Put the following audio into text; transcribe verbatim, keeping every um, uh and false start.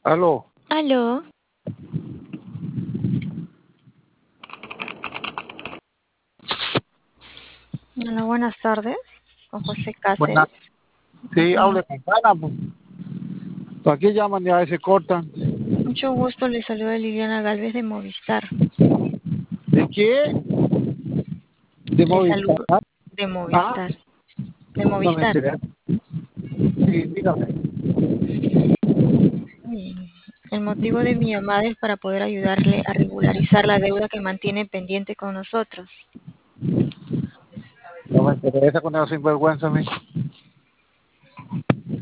Aló. Aló. Hola, buenas tardes. Con José Buenas. Cáceres. Sí, Con hable con Ana, pues. Aquí llaman y a veces cortan. mucho gusto le saluda Liliana Galvez de Movistar. ¿De qué? ¿De Le Movistar? saludo de Ah, Movistar. De no me Movistar. enteré. Sí, dígame. Sí. El motivo de mi llamada es para poder ayudarle a regularizar la deuda que mantiene pendiente con nosotros. No me interesa con esa sinvergüenza a mí.